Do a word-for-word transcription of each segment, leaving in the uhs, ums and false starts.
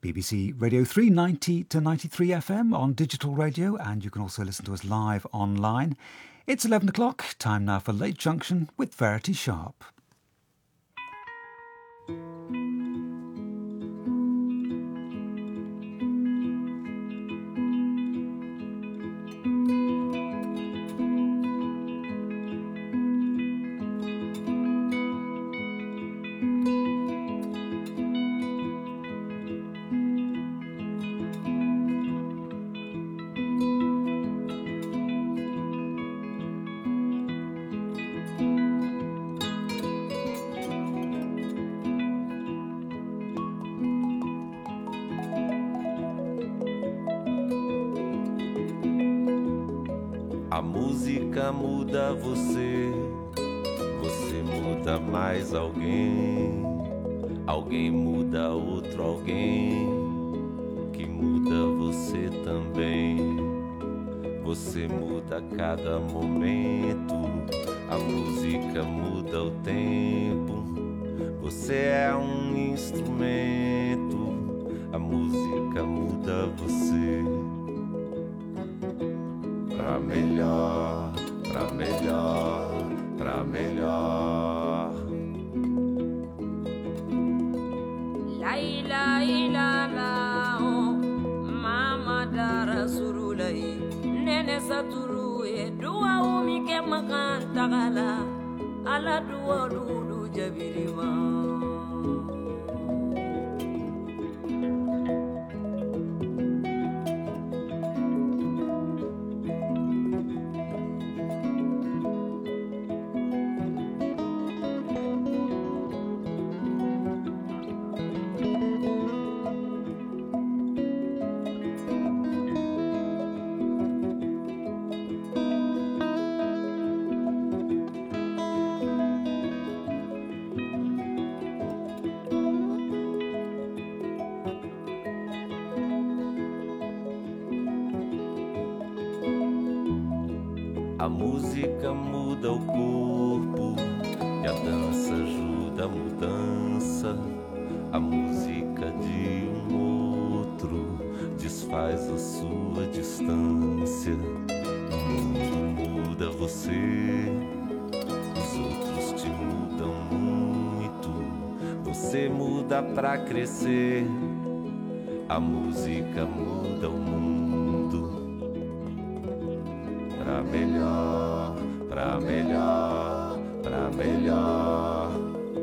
B B C Radio three ninety to ninety-three F M on digital radio, and you can also listen to us live online. It's eleven o'clock, time now for Late Junction with Verity Sharp. A música muda você, você muda mais alguém, alguém muda outro alguém, que muda você também. Você muda a cada momento, a música muda o tempo. Você é um instrumento, a música muda você. Pra melhor, pra melhor, pra melhor. La ilaha illallah, mama da rasulullah, nene saturu e dua umi ke makan tagala, ala dua lulu jabirima. A música muda o corpo e a dança ajuda a mudança. A música de um outro desfaz a sua distância. O mundo muda você, os outros te mudam muito. Você muda pra crescer, a música muda o mundo. Pra melhor, pra melhor, pra melhor.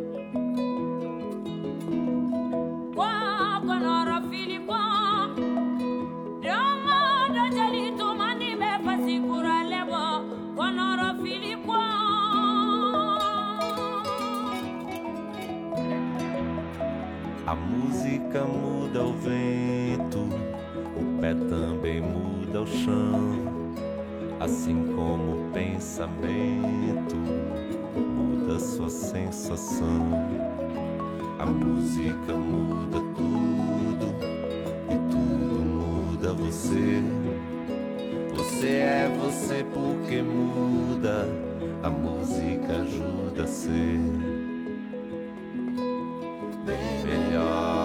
A música muda o vento, o pé também muda o chão. Assim como o pensamento muda sua sensação. A música muda tudo e tudo muda você. Você é você porque muda, a música ajuda a ser bem melhor.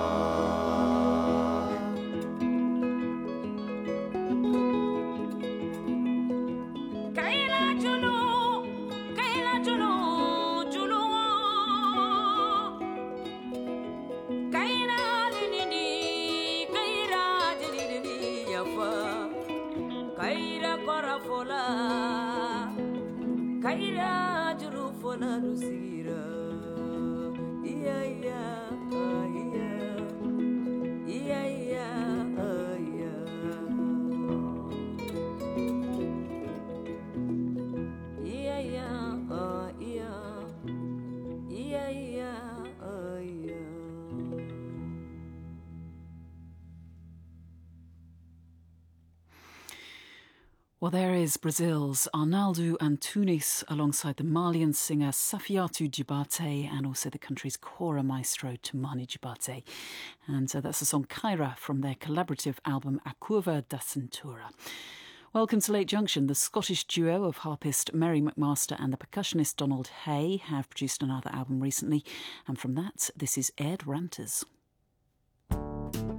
Well, there is Brazil's Arnaldo Antunes alongside the Malian singer Safiatou Djibate and also the country's kora maestro Tumani Djibate. And so that's the song Kaira from their collaborative album A Curva da Cintura. Welcome to Late Junction. The Scottish duo of harpist Mary McMaster and the percussionist Donald Hay have produced another album recently. And from that, this is Ed Ranters.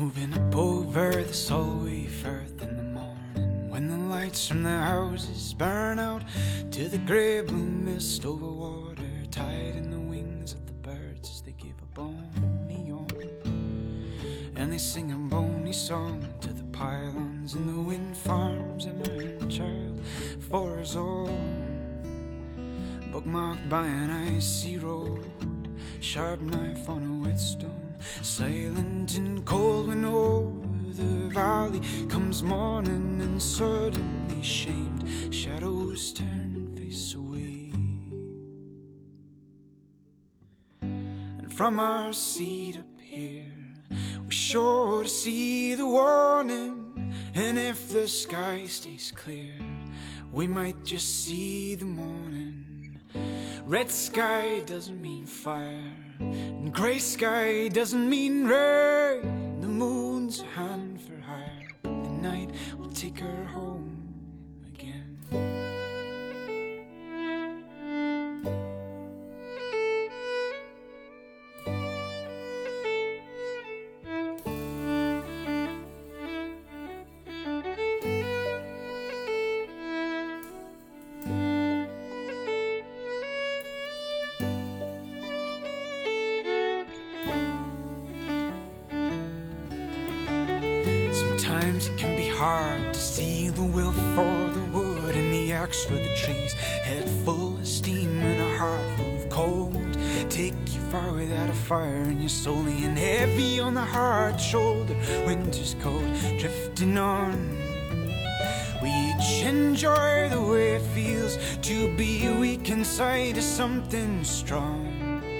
moving up over the Solway Firth in the morning, when the lights from the houses burn out to the grey blue mist over water, tied in the wings of the birds as they give a bony yawn, and they sing a bony song to the pylons in the wind farms, and iron child for us all, bookmarked by an icy road, sharp knife on a whetstone, silent and cold when over the valley comes morning, and suddenly shamed shadows turn and face away. And from our seat up here, we're sure to see the warning, and if the sky stays clear, we might just see the morning. Red sky doesn't mean fire, and grey sky doesn't mean rain. The moon's a hand for hire, the night will take her home again. Sometimes it can be hard to see the will for the wood and the axe for the trees. Head full of steam and a heart full of cold, take you far without a fire in your soul, and heavy on the hard shoulder. Winter's cold, drifting on. We each enjoy the way it feels to be weak inside of something strong.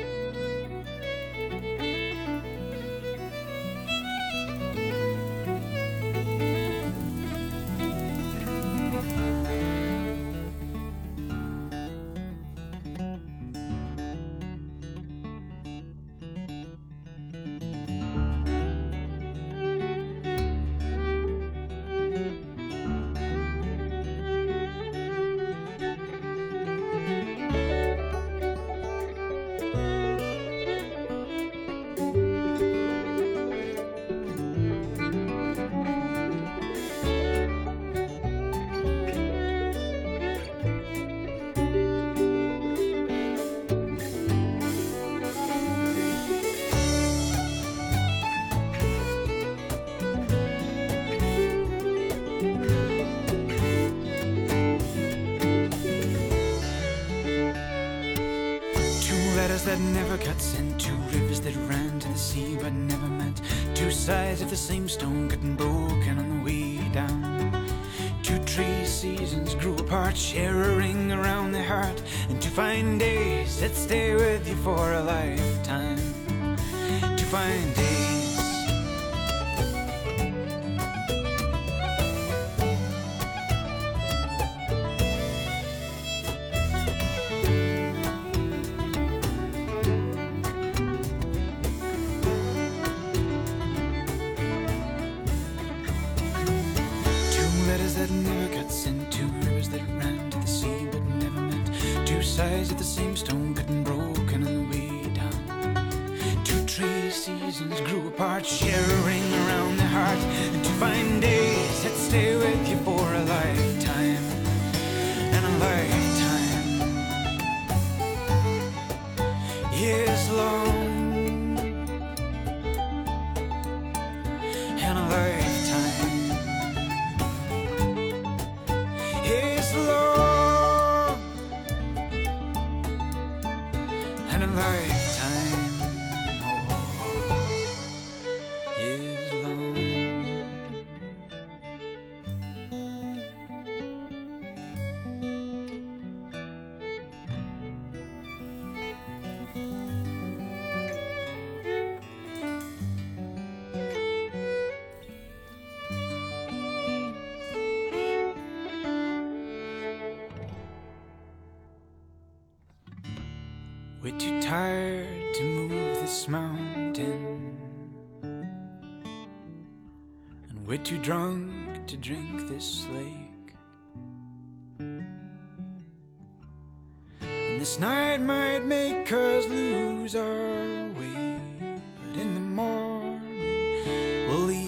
That never got sent, two rivers that ran to the sea but never met, two sides of the same stone getting broken on the way down. Two tree seasons grew apart, sharing around the heart, and two fine days that stay with you for a lifetime. Two fine days. That never got sent, two rivers that ran to the sea but never met, two sides of the same stone getting broken on the way down. Two tree seasons grew apart, sharing around the heart, and two fine days that stay with you for a lifetime, and a lifetime is long, and a lifetime is long, and a lifetime oh, is long. We're too tired to move this mountain, and we're too drunk to drink this lake. And this night might make us lose our way, but in the morning we'll leave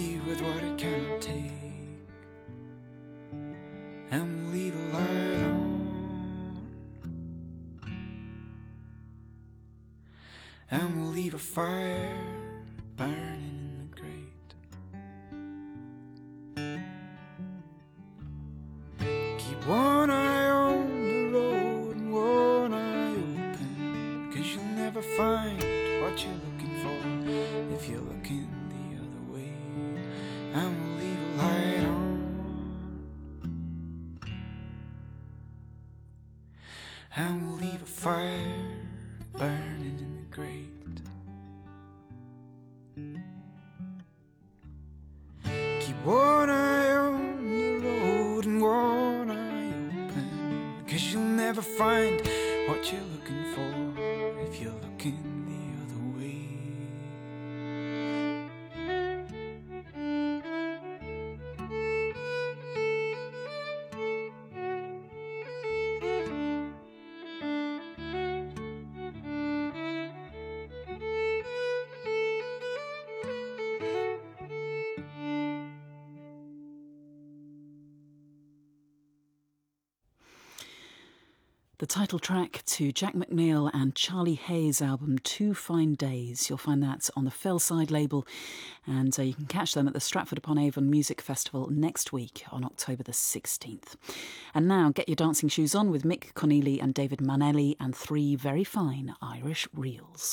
and we'll leave a light on. And we'll leave a fire burning in the grate. Keep one eye on the road and one eye open, 'cause you'll never find what you're looking for if you're looking the other way. And we'll leave a light on. And we'll leave a fire burning in the grate. Keep one eye on the road and one eye open, 'cause you'll never find what you're looking for if you're looking the other way. The title track to Jack McNeil and Charlie Hayes' album Two Fine Days. You'll find that on the Fellside label, and uh, you can catch them at the Stratford-upon-Avon Music Festival next week on October the sixteenth. And now get your dancing shoes on with Mick Connelly and David Manelli and three very fine Irish reels.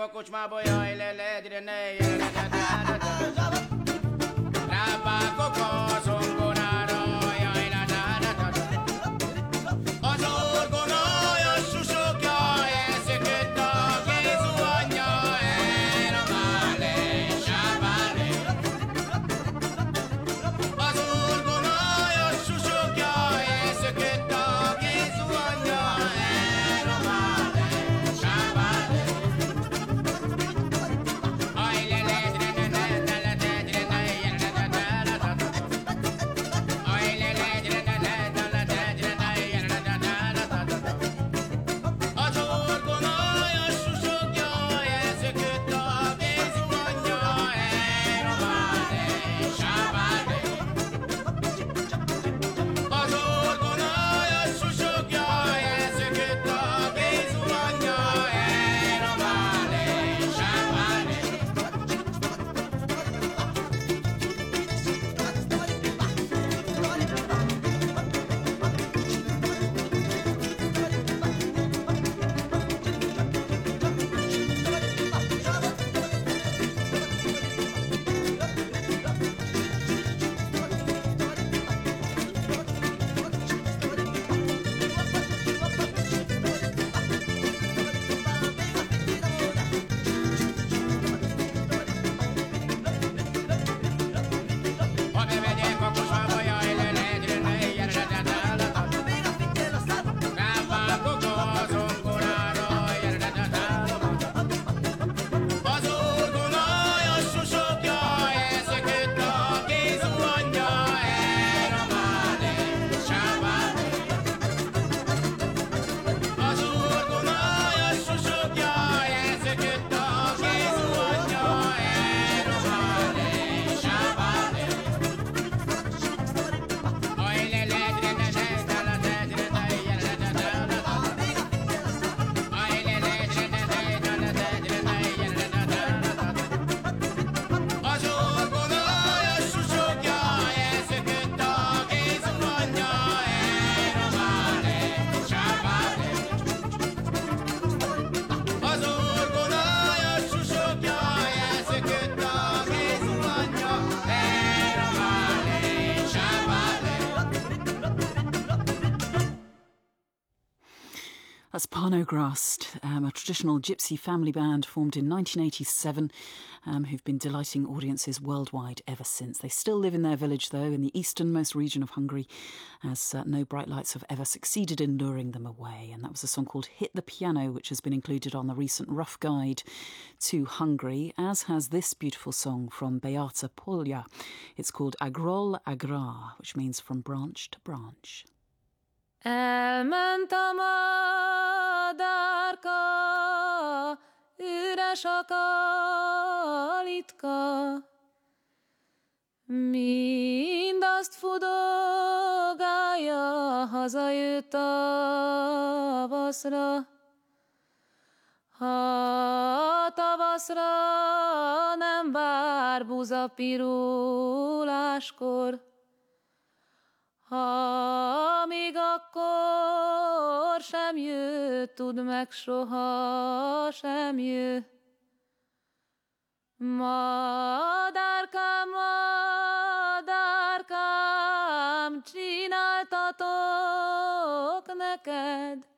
a kocsmába, jaj, le, le, dire, ne, jaj, le, le, le, le, le, le. Rápákok a zongorára, jaj, le, le, le, le, le. Az orgonaja susogja, ezeket a Jézu anyja, era male, sábale. Az orgonaja susogja, ezeket a Jézu anyja, era male, sábale. Aj, le, le, le, le, le, le, le, le, le, le, le, le, le, le, le. Aj, le, le, le, le, le, le, le, le, le, le, le, le, le, le. Az orgonaja susogja, ezeket a Jézu anyja, era male, sábale. Az orgonaja susogja, ezeket a Jézu anyja, era male, sábale. Ha bemegyek a kocsmába, jaj, le, le, dire, ne, jaj, le, le, le, le, le. Rápákok a zongorára, jaj, le, le, le, le, le. Az orgonaja susogja, ezeket a Jézu anyja, era male, sábale. Az orgonaja susogja, ezeket a Jézu anyja, era male, sábale. Aj, le, le, dire, ne, ne, le, le, le, dire, ne, jaj, le, le, le, le, le. Aj, le, le, dire, ne, ne, le, le, le, dire, ne, jaj, le, le, le, le, le. Az orgonaja susogja, ezeket a Jézu anyja, era male, sábale. Az orgonaja susogja, ezeket a Jézu anyja, era male, sábale. That's Parnograst, um, a traditional gypsy family band formed in nineteen eighty-seven, um, who've been delighting audiences worldwide ever since. They still live in their village, though, in the easternmost region of Hungary, as uh, no bright lights have ever succeeded in luring them away. And that was a song called Hit the Piano, which has been included on the recent Rough Guide to Hungary, as has this beautiful song from Beata Polja. It's called Agról Agrá, which means from branch to branch. Elment a madárka, üres a kalitka, mindazt fudogálja, hazajött tavaszra. Ha tavaszra nem vár buza piruláskor, ha még akkor sem jött, tudd meg, soha sem jött. Madárkám, madárkám, csináltatok neked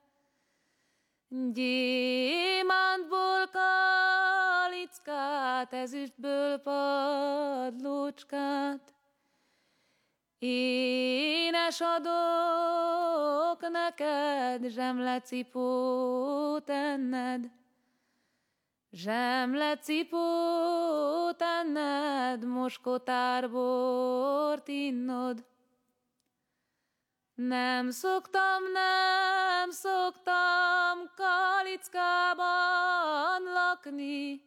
gyémántból kalickát, ezüstből padlócskát. Énes adok neked, zsemlecipót enned, zsemlecipót enned, moskotárbort innod. Nem szoktam, nem szoktam kalickában lakni,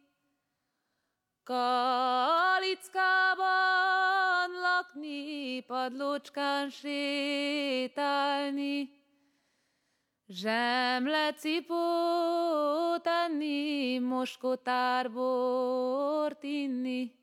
kalickában lakni, padlócskán sétálni, zsemlecipót enni, moskotárbort inni.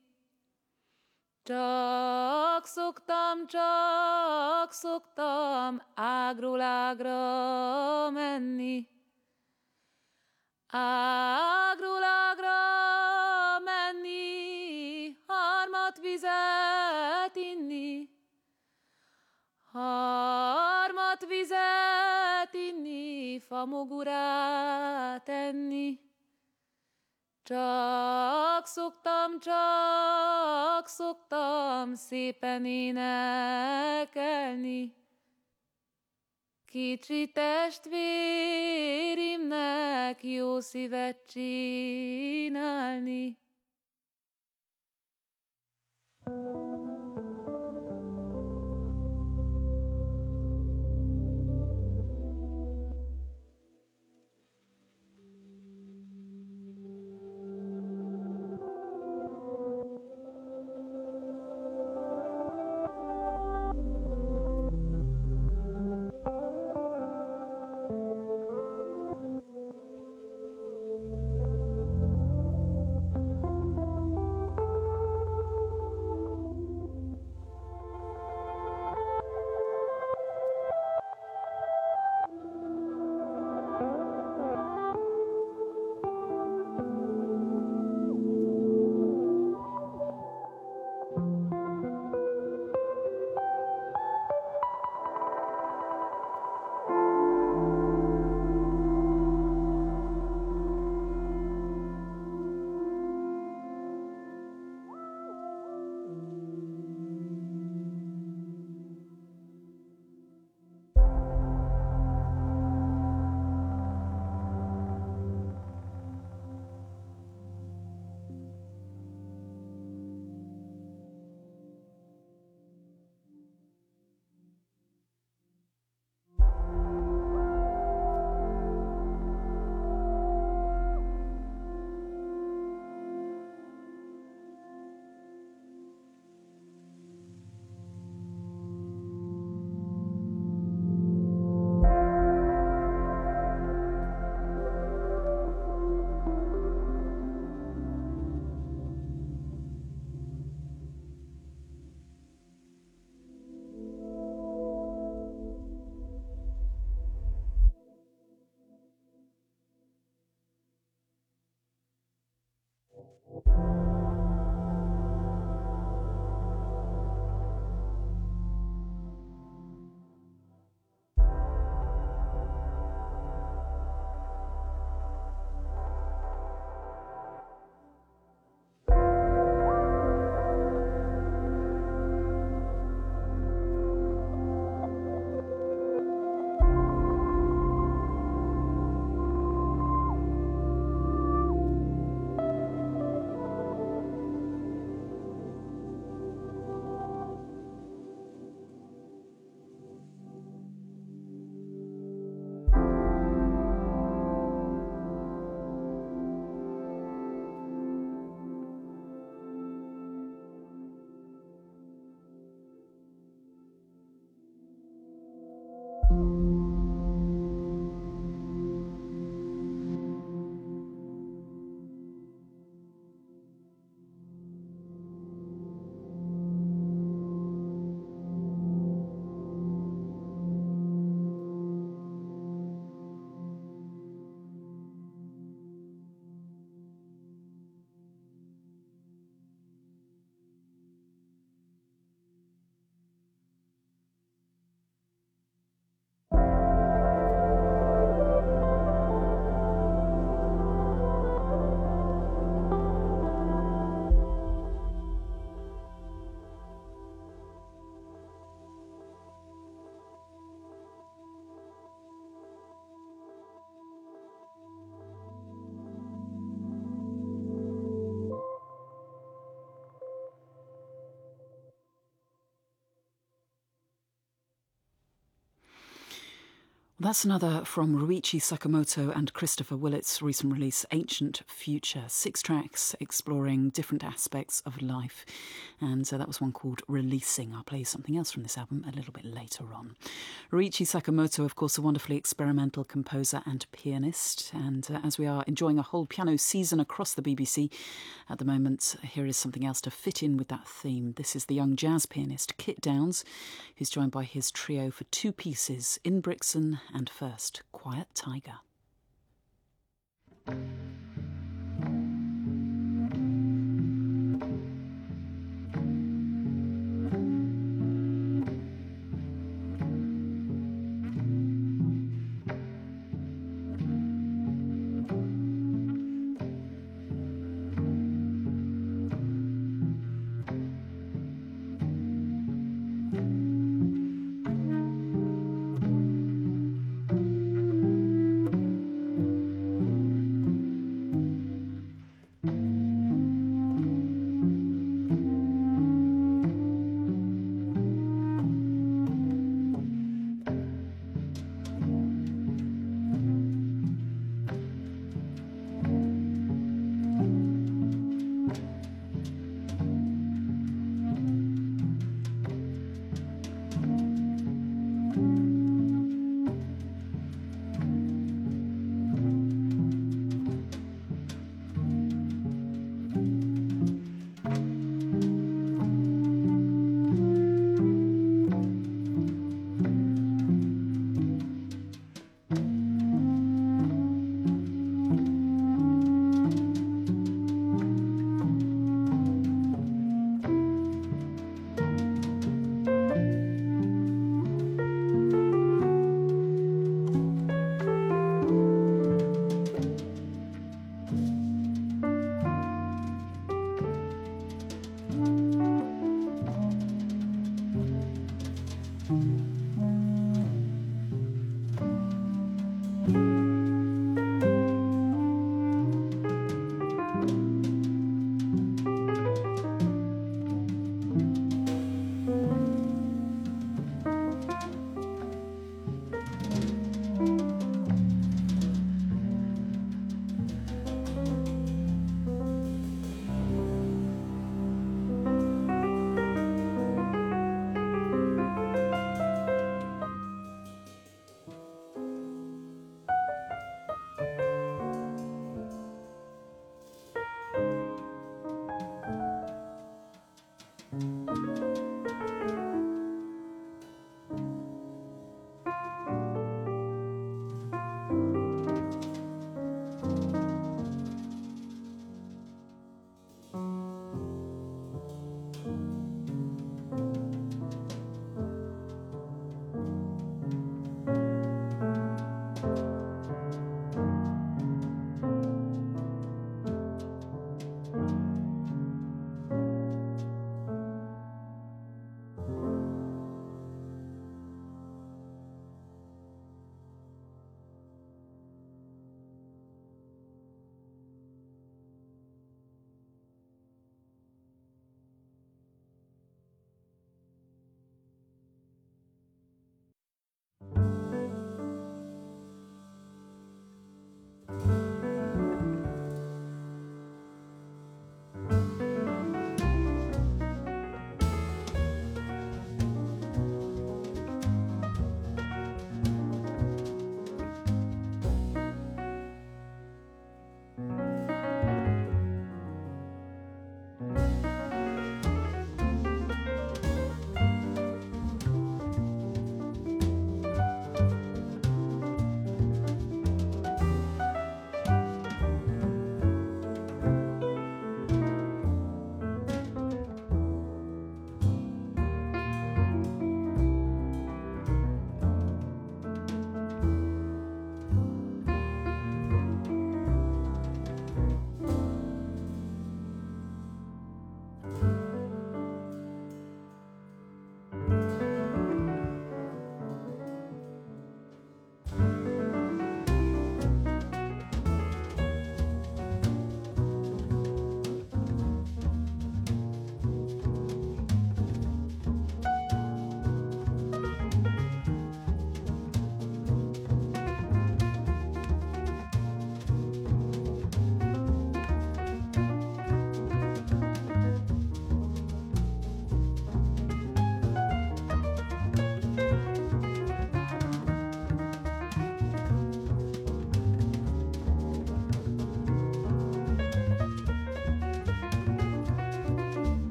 Csak szoktam, csak szoktam ágról ágra menni, Ágról-ágra menni, harmat vizet inni, harmat vizet inni, famogurát enni. Csak szoktam, csak szoktam szépen énekelni. Kicsi testvérimnek jó szívet csinálni. That's another from Ruichi Sakamoto and Christopher Willett's recent release, Ancient Future. Six tracks exploring different aspects of life. And uh, that was one called Releasing. I'll play something else from this album a little bit later on. Ruichi Sakamoto, of course, a wonderfully experimental composer and pianist. And uh, as we are enjoying a whole piano season across the B B C at the moment, here is something else to fit in with that theme. This is the young jazz pianist Kit Downs, who's joined by his trio for two pieces, In Brixton and first, Quiet Tiger.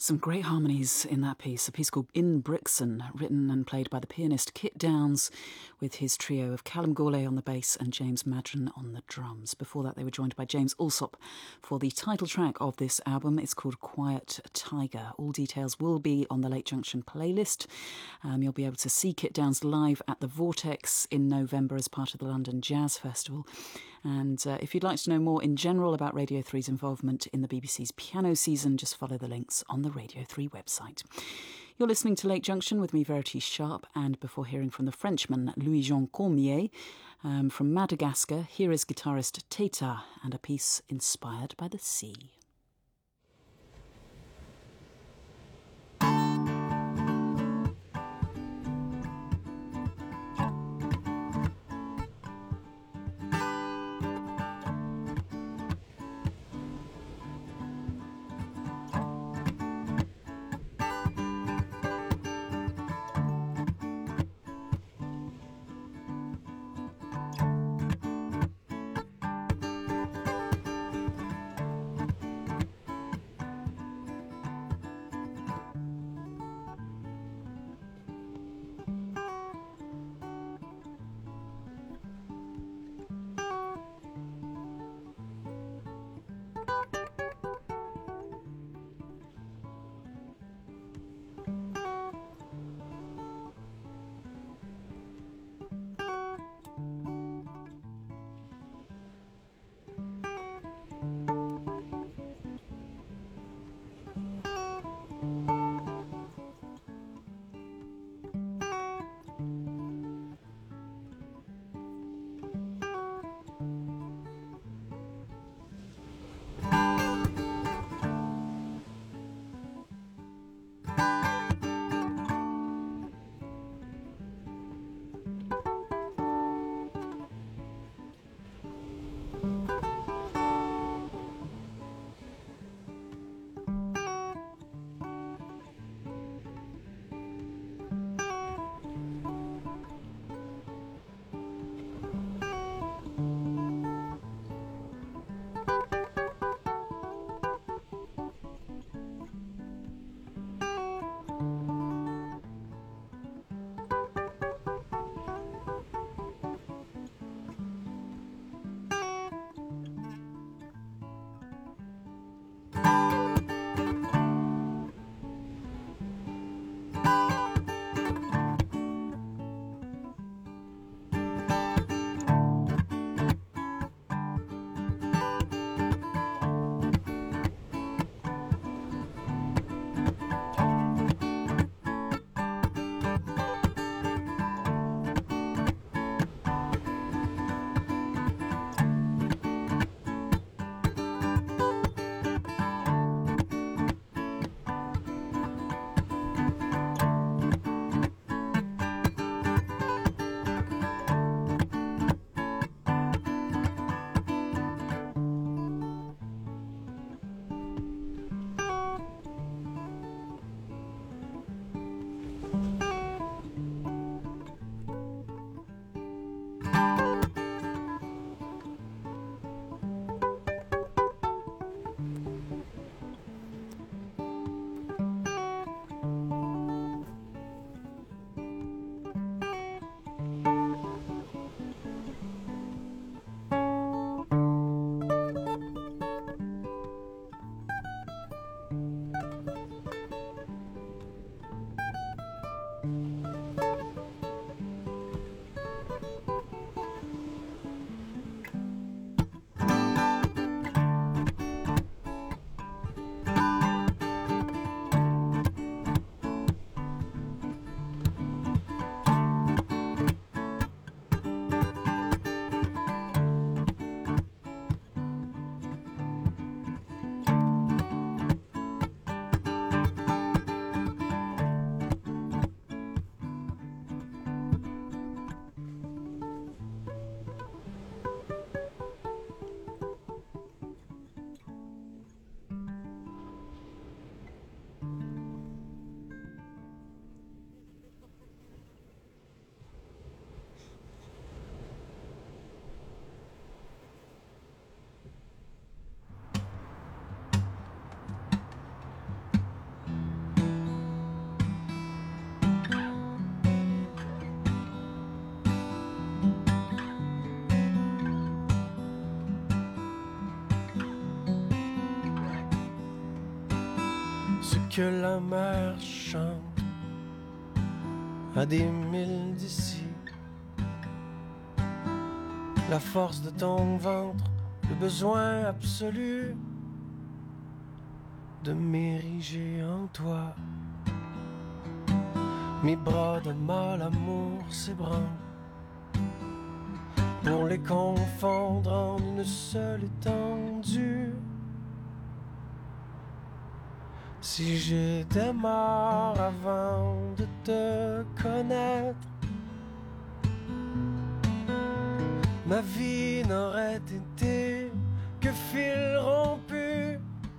Some great harmonies in that piece, a piece called In Brixton, written and played by the pianist Kit Downs, with his trio of Callum Gourlay on the bass and James Madron on the drums. Before that, they were joined by James Allsop for the title track of this album. It's called Quiet Tiger. All details will be on the Late Junction playlist. Um, you'll be able to see Kit Downs live at the Vortex in November as part of the London Jazz Festival. And uh, if you'd like to know more in general about Radio three's involvement in the B B C's piano season, just follow the links on the Radio three website. You're listening to Late Junction with me, Verity Sharp, and before hearing from the Frenchman Louis-Jean Cormier um, from Madagascar, here is guitarist Teta and a piece inspired by the sea. que la mer chante à des milles d'ici. La force de ton ventre, le besoin absolu de m'ériger en toi. Mes bras de mal amour s'ébranlent pour les confondre en une seule étendue. Si j'étais mort avant de te connaître, ma vie n'aurait été que fil rompu.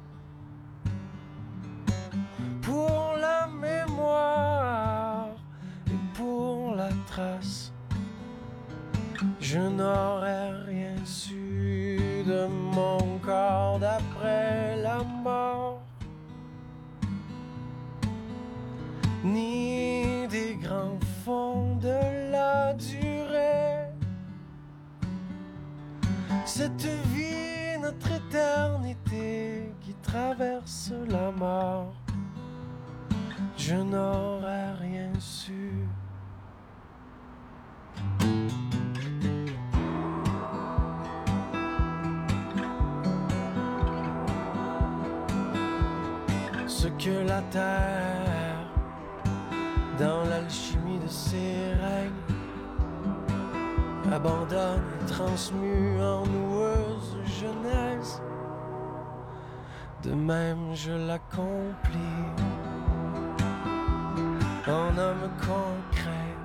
Pour la mémoire et pour la trace, je n'aurais rien su de mon corps d'après la mort, ni des grands fonds de la durée. Cette vie, notre éternité qui traverse la mort, je n'aurais rien su. Ce que la terre, dans l'alchimie de ses règnes, abandonne et transmue en noueuse genèse, de même je l'accomplis en homme concret,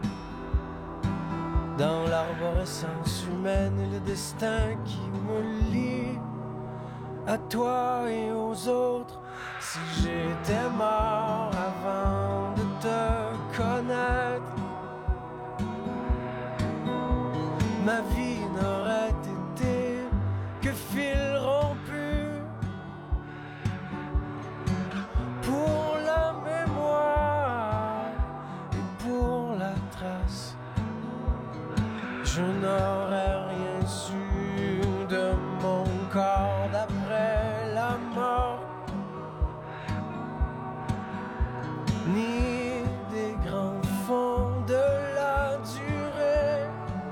dans l'arborescence humaine et le destin qui me lie à toi et aux autres. Si j'étais mort avant de te connaître, ma vie n'aurait été que fil rompu. Pour la mémoire et pour la trace, je n'aurais rien su de mon corps d'après la mort, ni des grands fonds de la durée.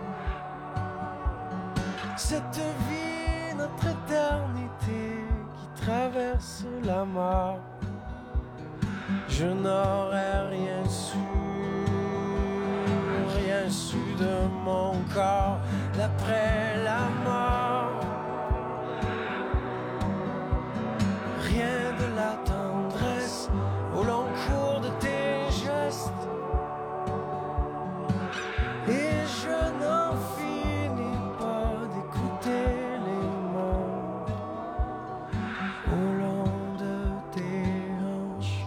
Cette vie, notre éternité qui traverse la mort, je n'aurais rien su, rien su de mon corps d'après la mort, rien de la tendresse au long cours de tes gestes, et je n'en finis pas d'écouter les mots au long de tes hanches.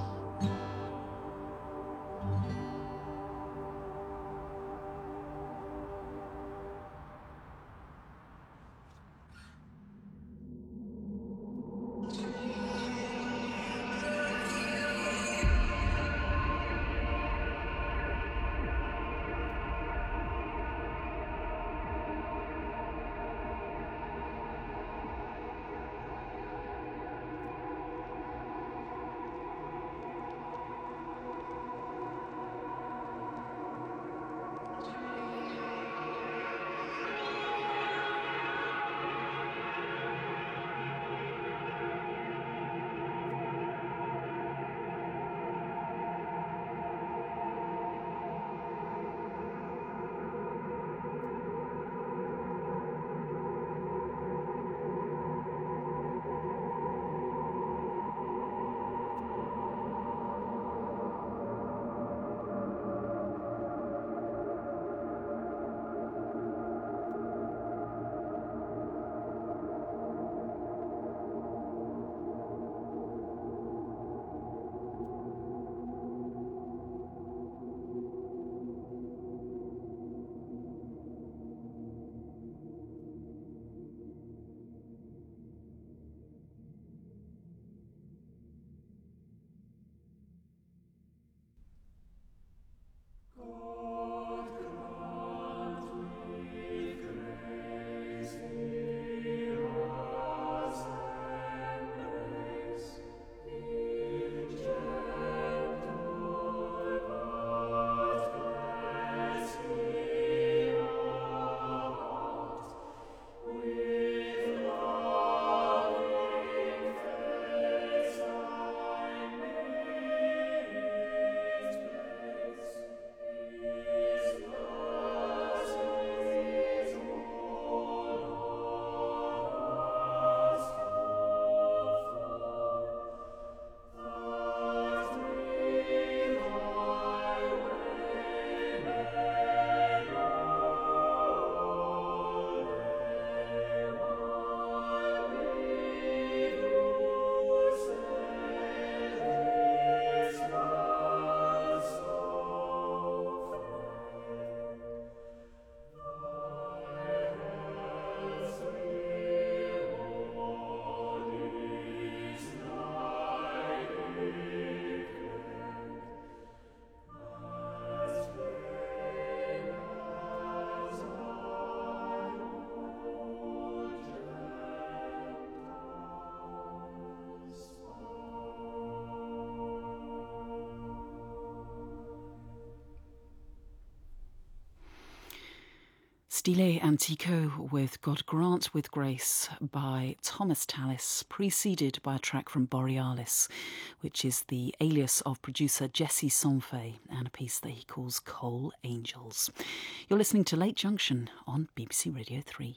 Stile Antico with God Grant with Grace by Thomas Tallis, preceded by a track from Borealis, which is the alias of producer Jesse Sonfay, and a piece that he calls Coal Angels. You're listening to Late Junction on B B C Radio three.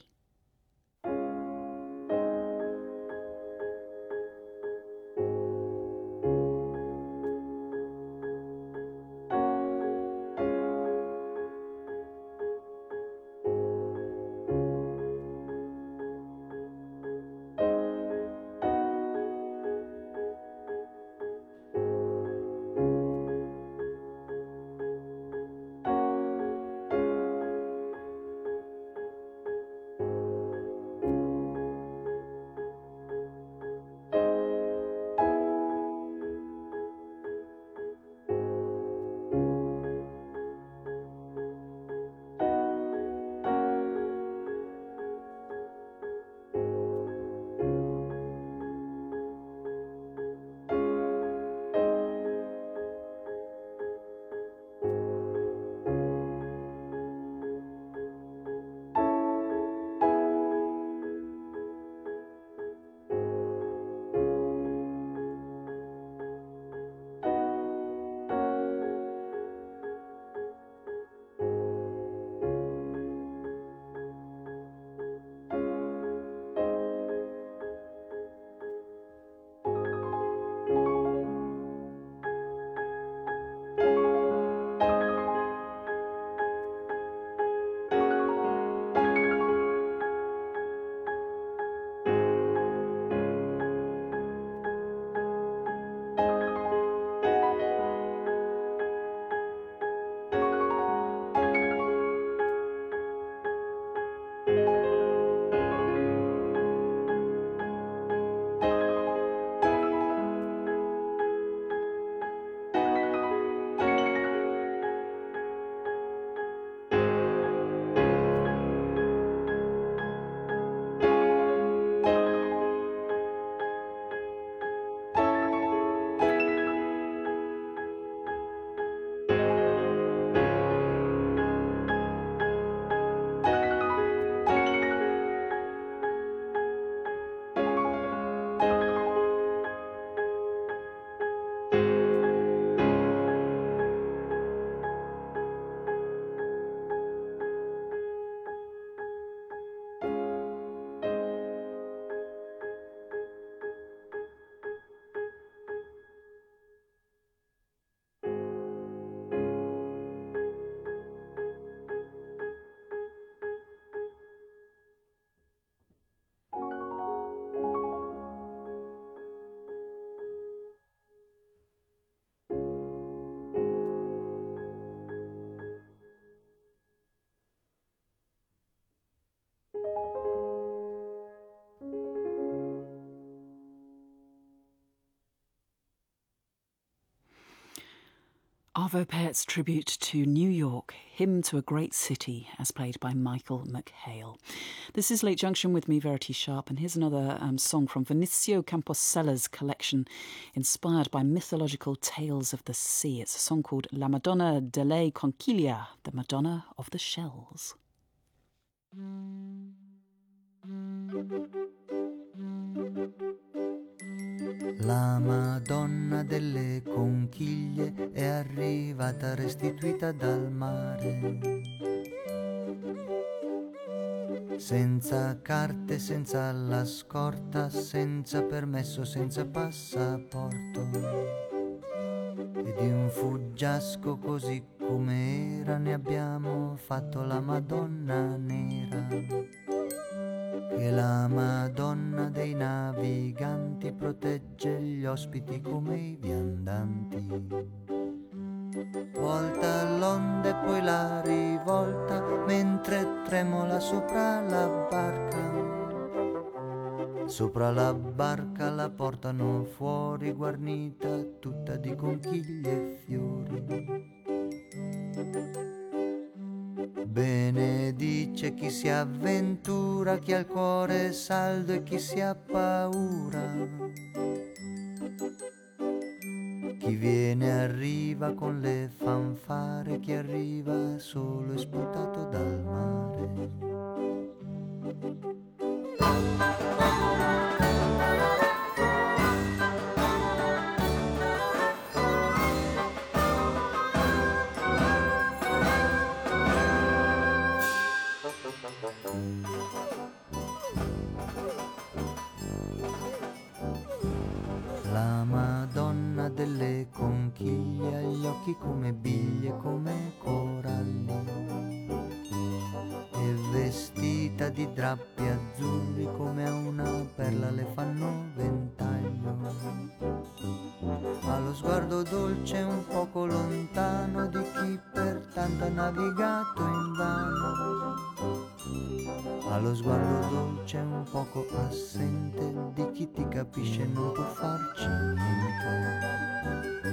Arvo Pärdt's tribute to New York, Hymn to a Great City, as played by Michael McHale. This is Late Junction with me, Verity Sharp, and here's another um, song from Vinicio Camposella's collection, inspired by mythological tales of the sea. It's a song called La Madonna delle Conchiglie, the Madonna of the Shells. La Madonna delle Conchiglie è arrivata restituita dal mare, senza carte, senza la scorta, senza permesso, senza passaporto, e di un fuggiasco così come era ne abbiamo fatto la Madonna nera, che la Madonna dei naviganti protegge gli ospiti come i viandanti. Volta l'onda e poi la rivolta, mentre tremola sopra la barca. Sopra la barca la portano fuori, guarnita tutta di conchiglie e fiori. Benedice chi si avventura, chi ha il cuore saldo e chi si ha paura. Chi viene arriva con le fanfare, chi arriva solo è sputato dal mare. La Madonna delle conchiglie ha gli occhi come biglie, come coralli, e vestita di drappi azzurri come a una perla le fanno ventaglio. Ha lo sguardo dolce un poco lontano di chi pertanto ha navigato invano. Ha lo sguardo dolce un poco assente di chi ti capisce e non può farci niente.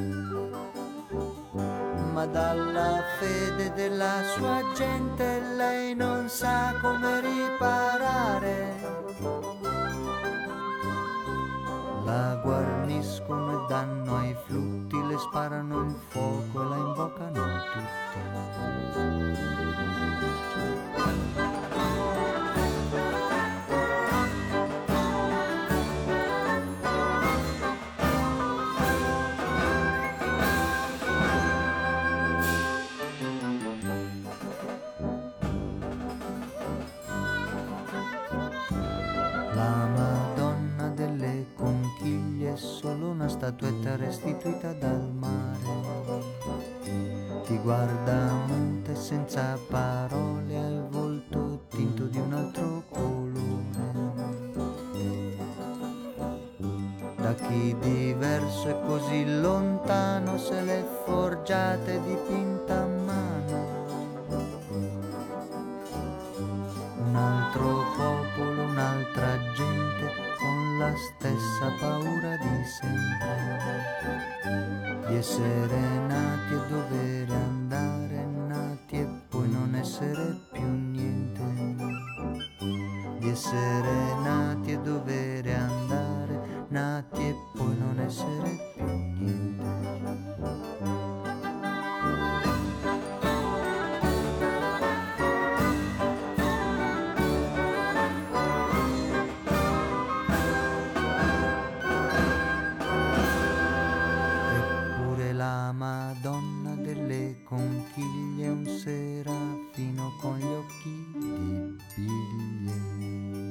Ma dalla fede della sua gente lei non sa come riparare. La guarniscono e danno ai flutti, le sparano il fuoco e la invocano tutti. La Madonna delle conchiglie è solo una statuetta restituita dal mare. Ti guarda muta e senza parole, ha il volto tinto di un altro colore. Da chi diverso e così lontano se l'è forgiata e dipinta a mano. Un altro popolo, un'altra gente, con la stessa paura di sempre, di essere nati e dovere andare, nati e poi non essere più niente, di essere nati e dovere andare, nati e poi non essere più niente. La Madonna delle conchiglie, un serafino con gli occhi di biglie.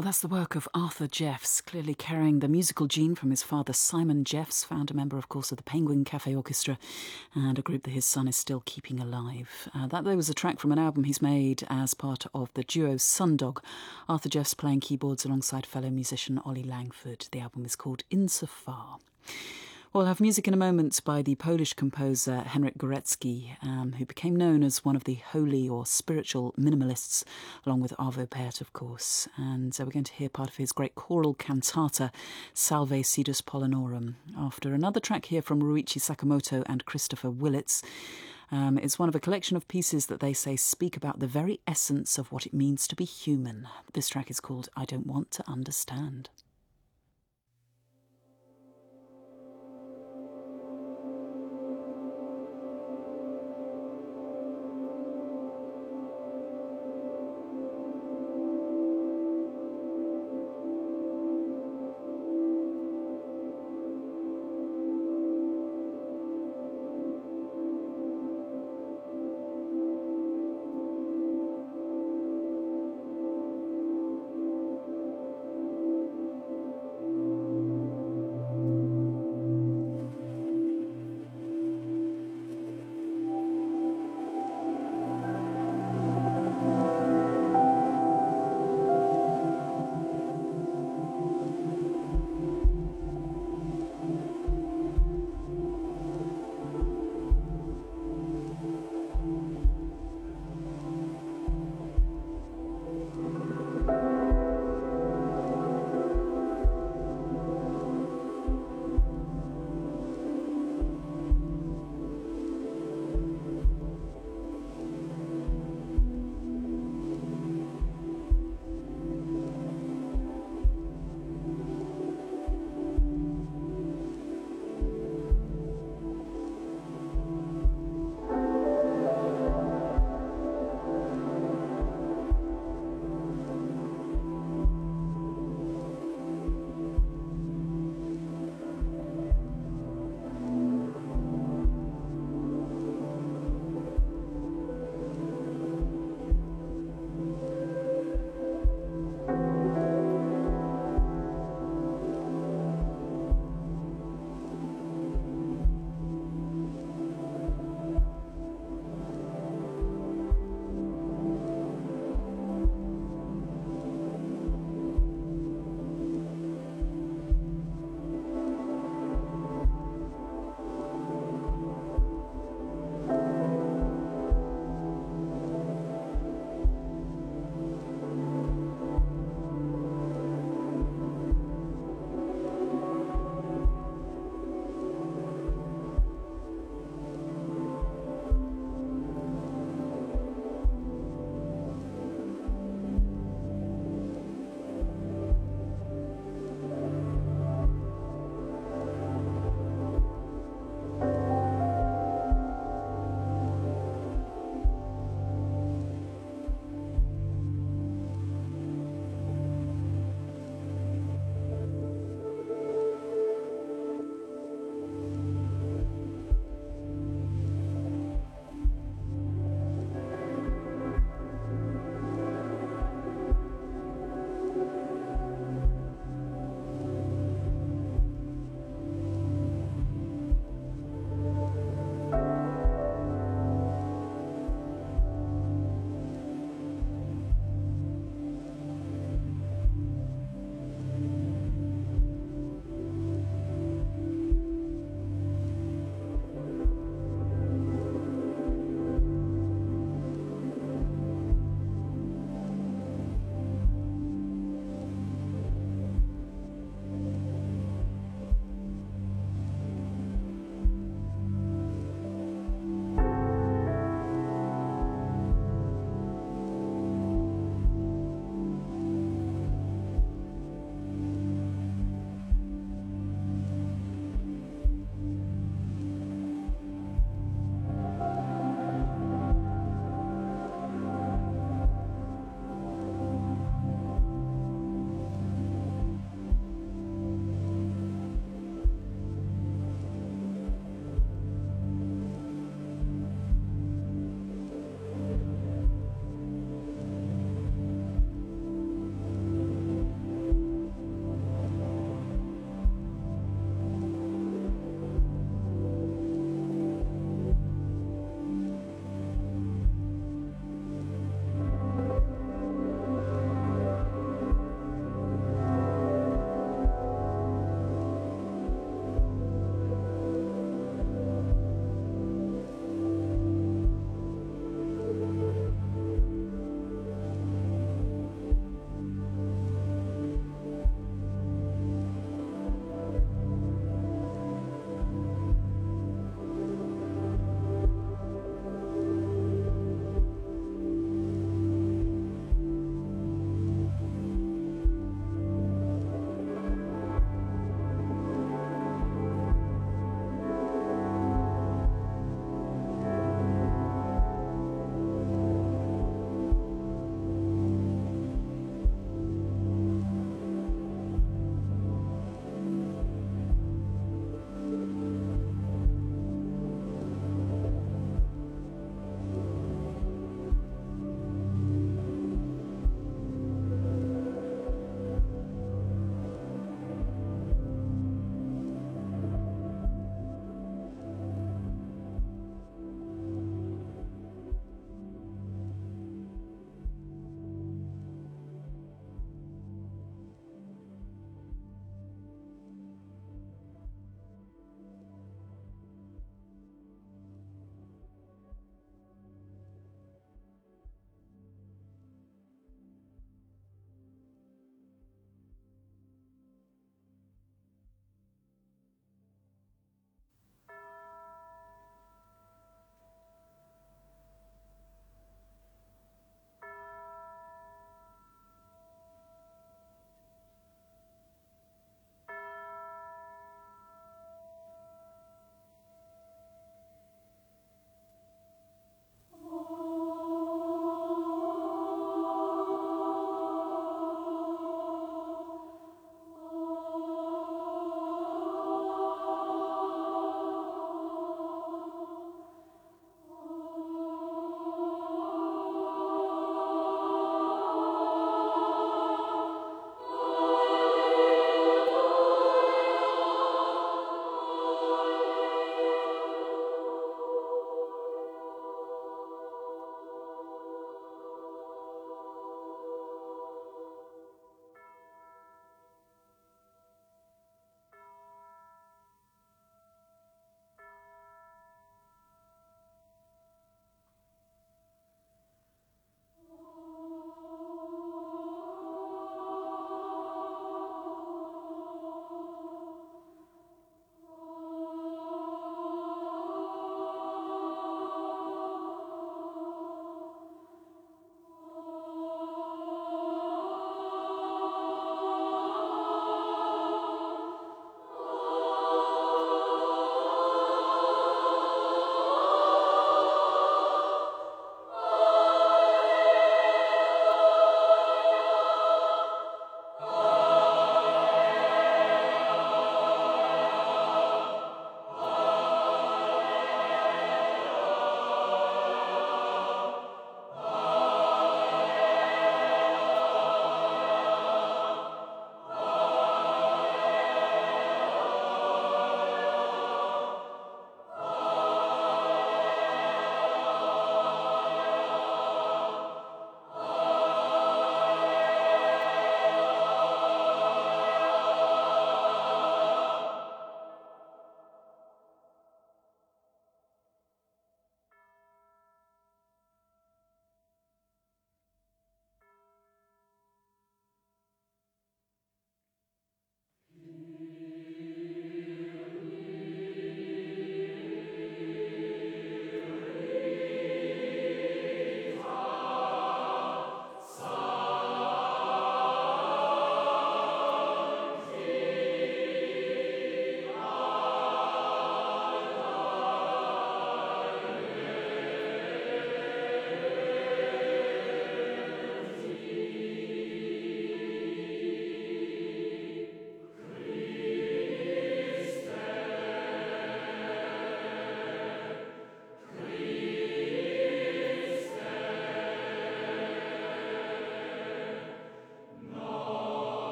Well, that's the work of Arthur Jeffs, clearly carrying the musical gene from his father Simon Jeffs, founder member, of course, of the Penguin Cafe Orchestra, and a group that his son is still keeping alive. Uh, that, though, was a track from an album he's made as part of the duo Sundog. Arthur Jeffs playing keyboards alongside fellow musician Ollie Langford. The album is called Insofar. We'll have music in a moment by the Polish composer Henryk Górecki, um, who became known as one of the holy or spiritual minimalists, along with Arvo Pärt, of course. And uh, we're going to hear part of his great choral cantata, Salve Sidus Polonorum, after another track here from Ruichi Sakamoto and Christopher Willits. Um, it's one of a collection of pieces that they say speak about the very essence of what it means to be human. This track is called I Don't Want to Understand. Thank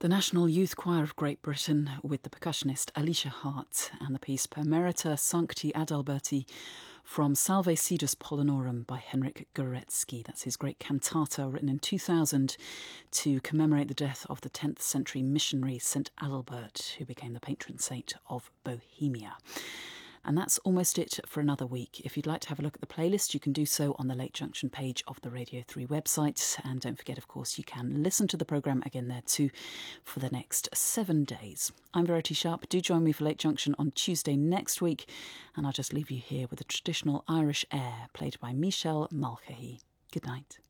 the National Youth Choir of Great Britain with the percussionist Alicia Hart and the piece Per Merita Sancti Adalberti from Salve Sidus Polonorum by Henryk Górecki. That's his great cantata written in two thousand to commemorate the death of the tenth century missionary Saint Adalbert, who became the patron saint of Bohemia. And that's almost it for another week. If you'd like to have a look at the playlist, you can do so on the Late Junction page of the Radio three website. And don't forget, of course, you can listen to the programme again there too for the next seven days. I'm Verity Sharp. Do join me for Late Junction on Tuesday next week. And I'll just leave you here with a traditional Irish air played by Michelle Mulcahy. Good night.